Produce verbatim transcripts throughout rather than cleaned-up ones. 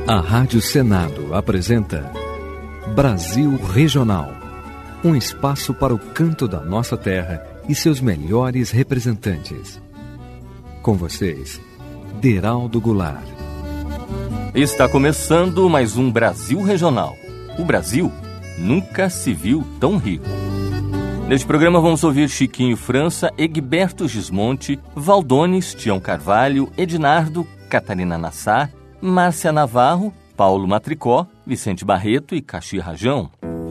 A Rádio Senado apresenta Brasil Regional, um espaço para o canto da nossa terra e seus melhores representantes. Com vocês, Deraldo Goulart. Está começando mais um Brasil Regional. O Brasil nunca se viu tão rico. Neste programa vamos ouvir Chiquinho França, Egberto Gismonti, Valdones, Tião Carvalho, Ednardo, Catarina Nassar, Márcia Navarro, Paulo Matricó, Vicente Barreto e Caxi Rajão.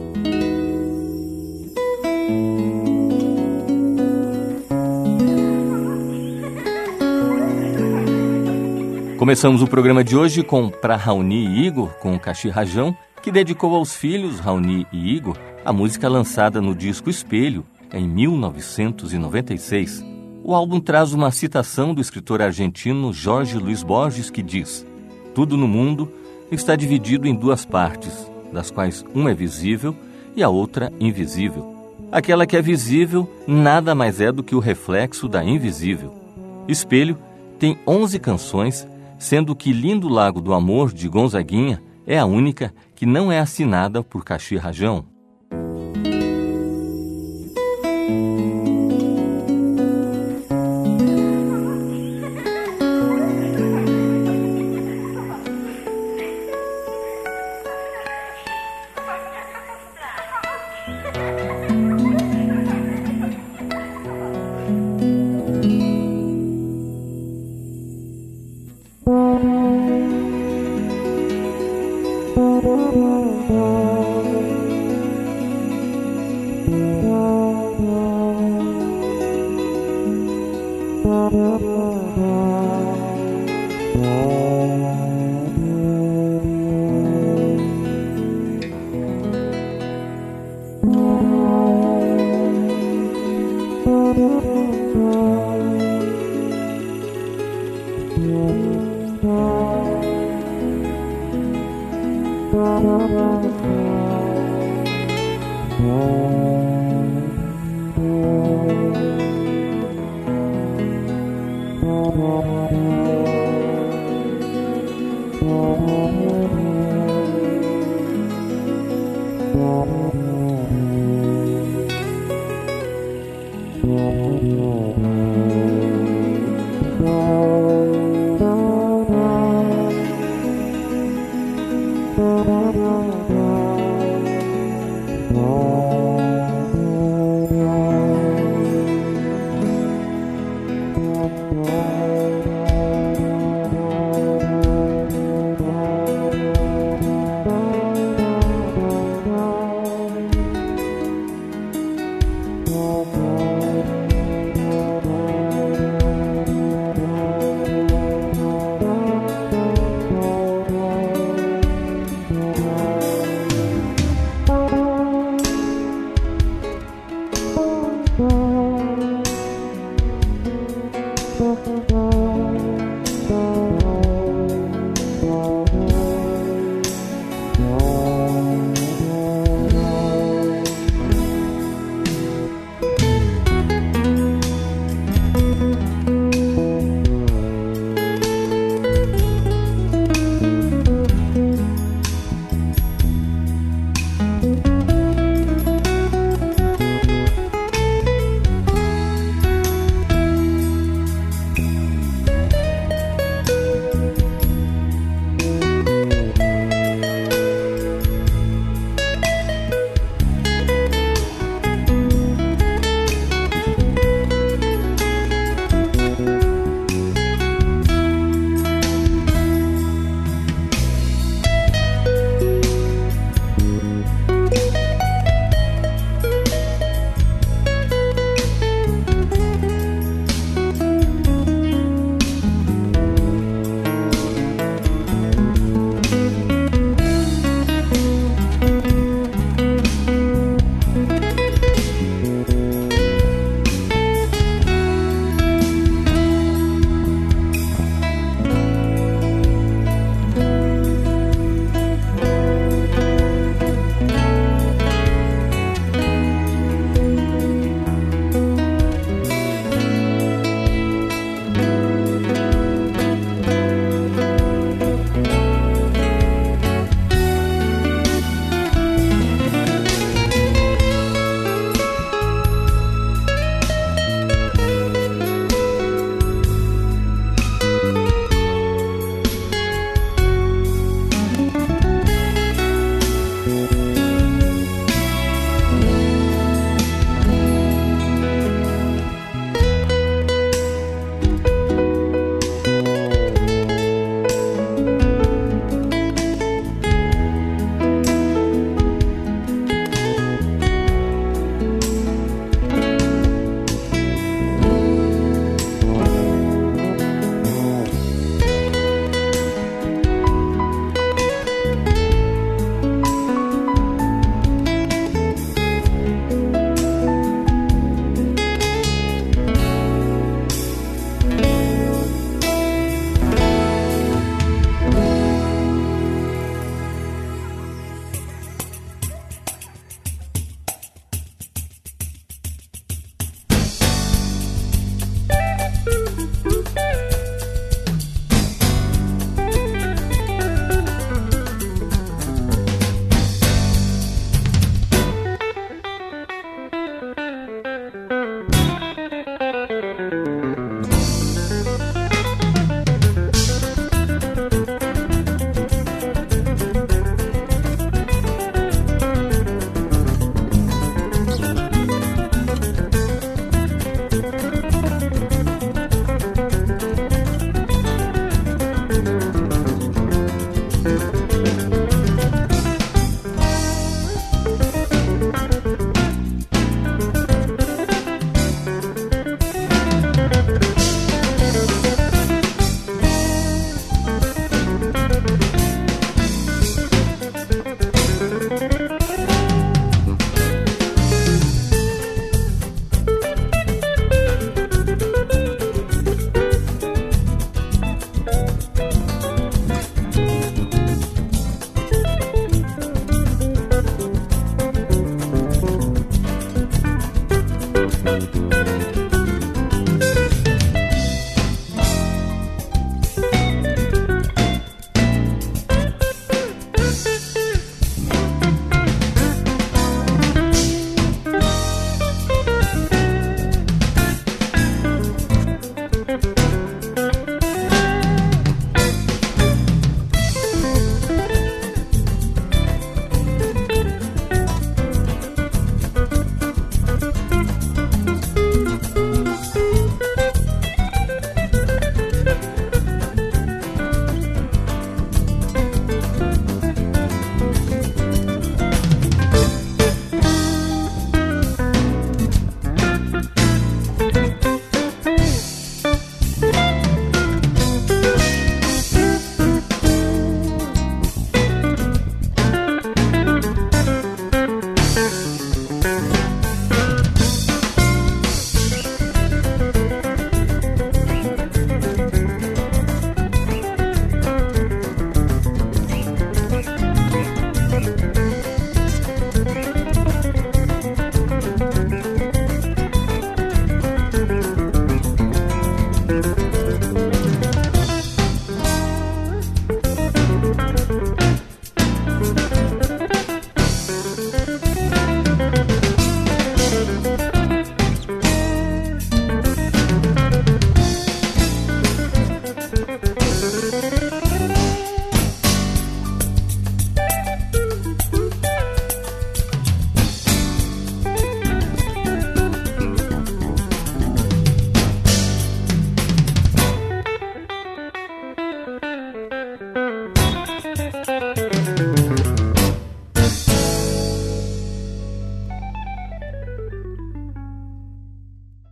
Começamos o programa de hoje com Pra Raoni e Igor, com o Caxi Rajão, que dedicou aos filhos Raoni e Igor a música lançada no disco Espelho, em mil novecentos e noventa e seis. O álbum traz uma citação do escritor argentino Jorge Luis Borges, que diz: "Tudo no mundo está dividido em duas partes, das quais uma é visível e a outra invisível. Aquela que é visível nada mais é do que o reflexo da invisível." Espelho tem onze canções, sendo que Lindo Lago do Amor, de Gonzaguinha, é a única que não é assinada por Caxi Rajão.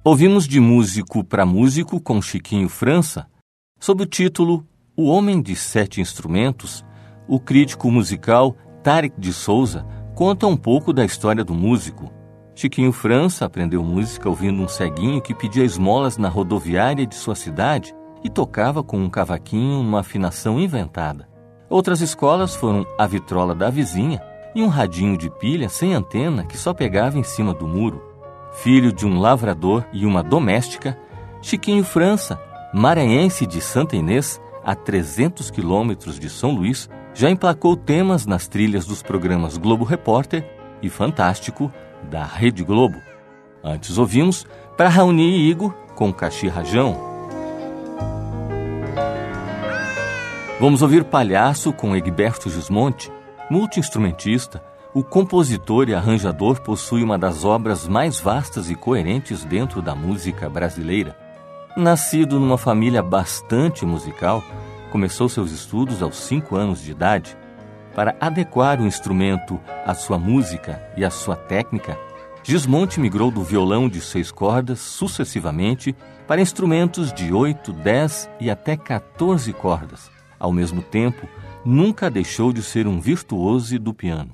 Ouvimos De Músico para Músico com Chiquinho França, sob o título O Homem de Sete Instrumentos. O crítico musical Tarek de Souza conta um pouco da história do músico. Chiquinho França aprendeu música ouvindo um ceguinho que pedia esmolas na rodoviária de sua cidade e tocava com um cavaquinho numa afinação inventada. Outras escolas foram a vitrola da vizinha e um radinho de pilha sem antena que só pegava em cima do muro. Filho de um lavrador e uma doméstica, Chiquinho França, maranhense de Santa Inês, a trezentos quilômetros de São Luís, já emplacou temas nas trilhas dos programas Globo Repórter e Fantástico da Rede Globo. Antes ouvimos Pra Raoni e Igor com Caxi Rajão. Vamos ouvir Palhaço com Egberto Gismonti. Multi-instrumentista, o compositor e arranjador possui uma das obras mais vastas e coerentes dentro da música brasileira. Nascido numa família bastante musical, começou seus estudos aos cinco anos de idade. Para adequar o instrumento à sua música e à sua técnica, Gismonti migrou do violão de seis cordas sucessivamente para instrumentos de oito, dez e até quatorze cordas. Ao mesmo tempo, nunca deixou de ser um virtuoso do piano.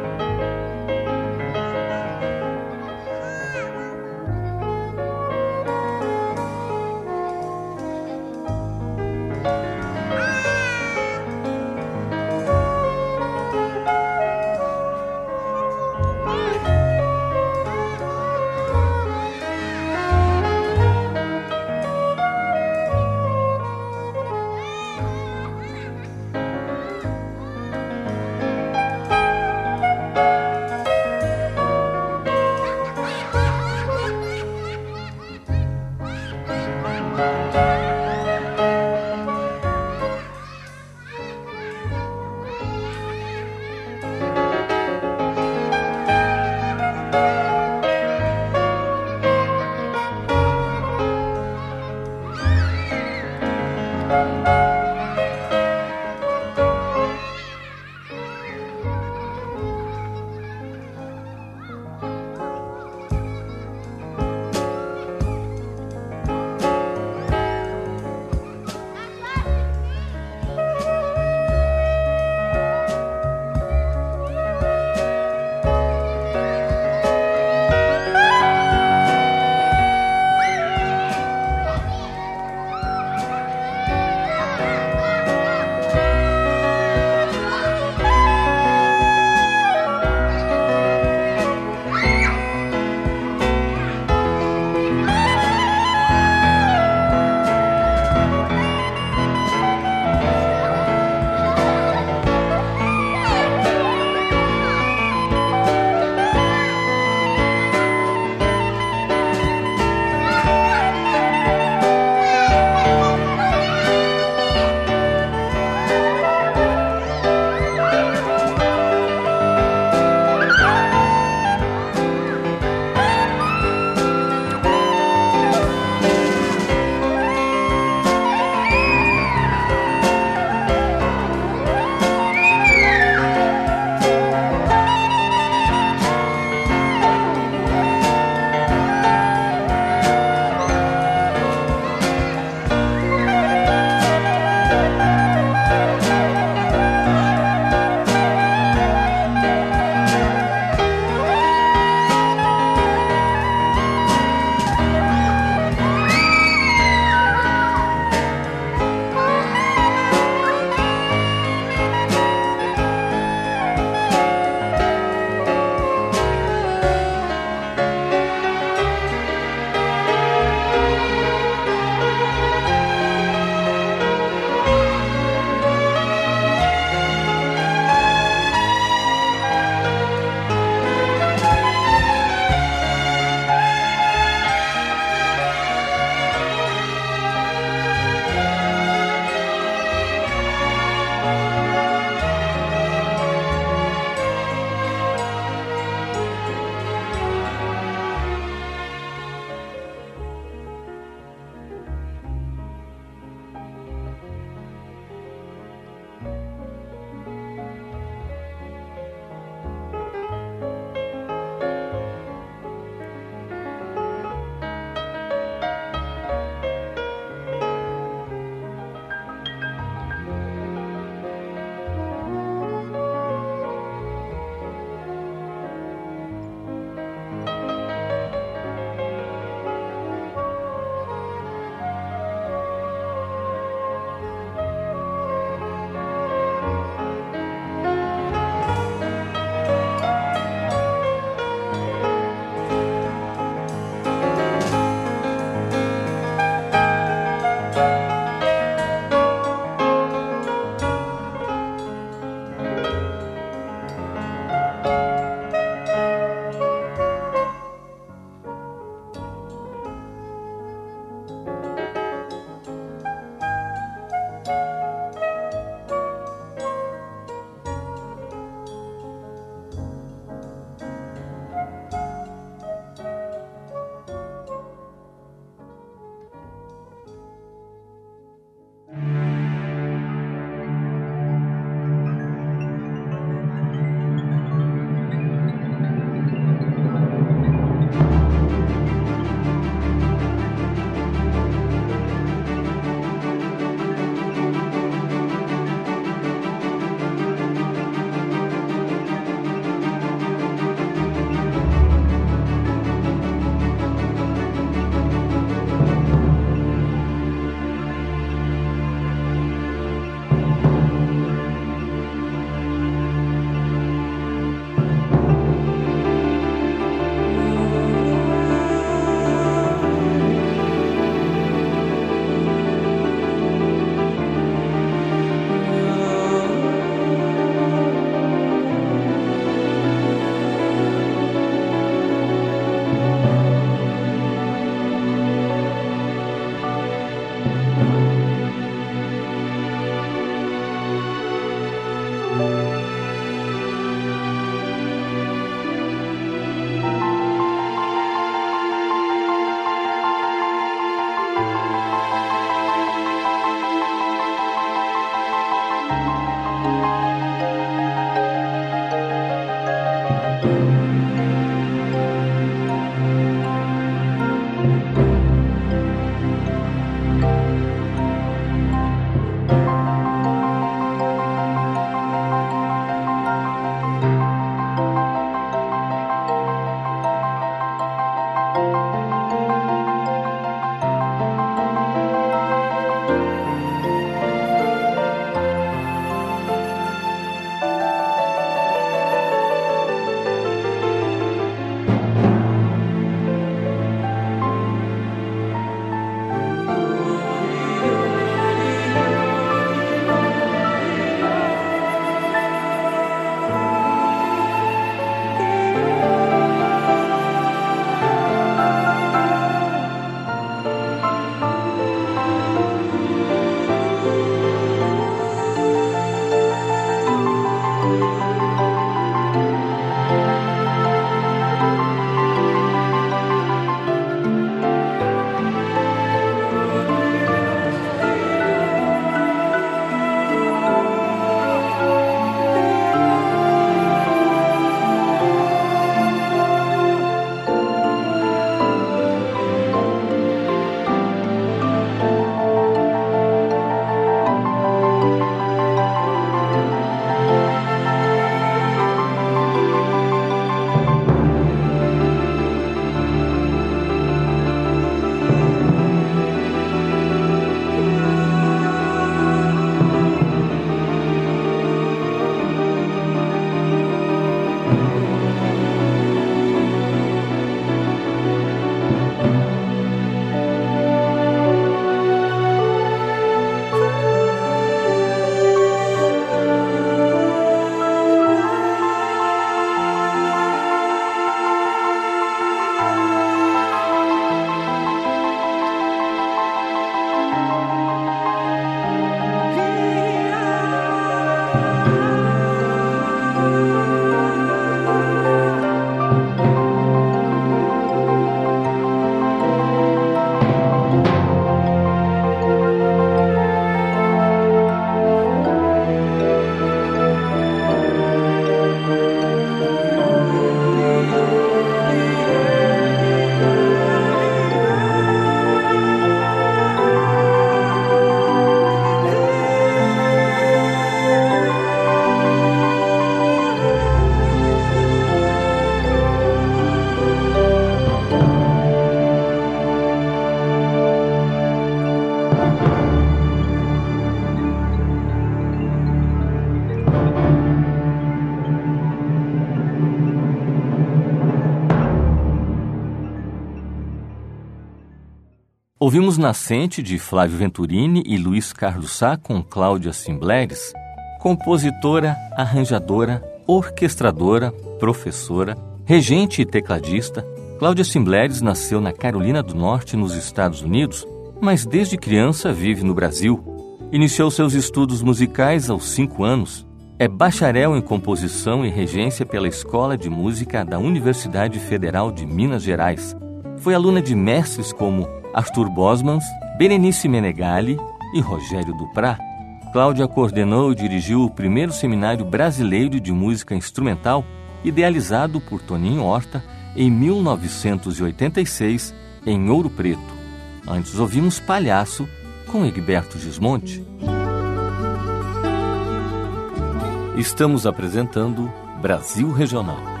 Ouvimos Nascente, de Flávio Venturini e Luiz Carlos Sá, com Cláudia Cimbleres, compositora, arranjadora, orquestradora, professora, regente e tecladista. Cláudia Cimbleres nasceu na Carolina do Norte, nos Estados Unidos, mas desde criança vive no Brasil. Iniciou seus estudos musicais aos cinco anos. É bacharel em composição e regência pela Escola de Música da Universidade Federal de Minas Gerais. Foi aluna de mestres como Arthur Bosmans, Berenice Menegali e Rogério Duprá. Cláudia coordenou e dirigiu o primeiro seminário brasileiro de música instrumental, idealizado por Toninho Horta, em mil novecentos e oitenta e seis, em Ouro Preto. Antes ouvimos Palhaço, com Egberto Gismonti. Estamos apresentando Brasil Regional.